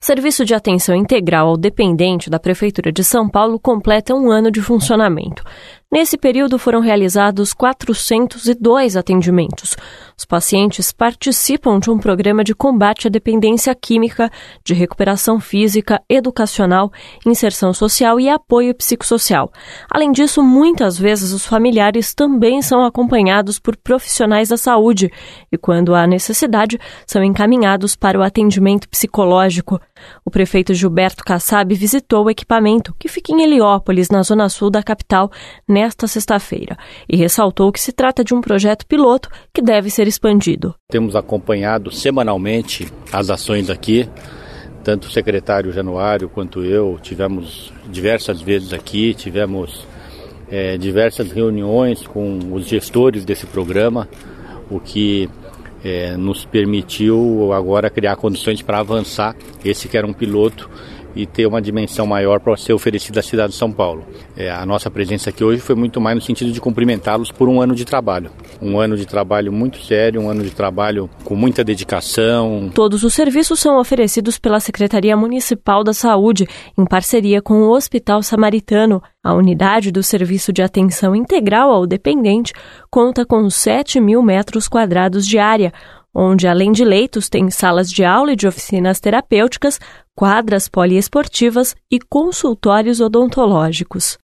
Serviço de Atenção Integral ao Dependente da Prefeitura de São Paulo completa 1 ano de funcionamento. Nesse período foram realizados 402 atendimentos. Os pacientes participam de um programa de combate à dependência química, de recuperação física, educacional, inserção social e apoio psicossocial. Além disso, muitas vezes os familiares também são acompanhados por profissionais da saúde e, quando há necessidade, são encaminhados para o atendimento psicológico. O prefeito Gilberto Kassab visitou o equipamento, que fica em Heliópolis, na zona sul da capital, nesta sexta-feira, e ressaltou que se trata de um projeto piloto que deve ser expandido. Temos acompanhado semanalmente as ações aqui, tanto o secretário Januário quanto eu tivemos diversas vezes aqui, tivemos diversas reuniões com os gestores desse programa, o que nos permitiu agora criar condições para avançar esse que era um piloto e ter uma dimensão maior para ser oferecida à cidade de São Paulo. A nossa presença aqui hoje foi muito mais no sentido de cumprimentá-los por 1 ano de trabalho. 1 ano de trabalho muito sério, 1 ano de trabalho com muita dedicação. Todos os serviços são oferecidos pela Secretaria Municipal da Saúde, em parceria com o Hospital Samaritano. A unidade do Serviço de Atenção Integral ao Dependente conta com 7.000 metros quadrados de área, onde, além de leitos, tem salas de aula e de oficinas terapêuticas, quadras poliesportivas e consultórios odontológicos.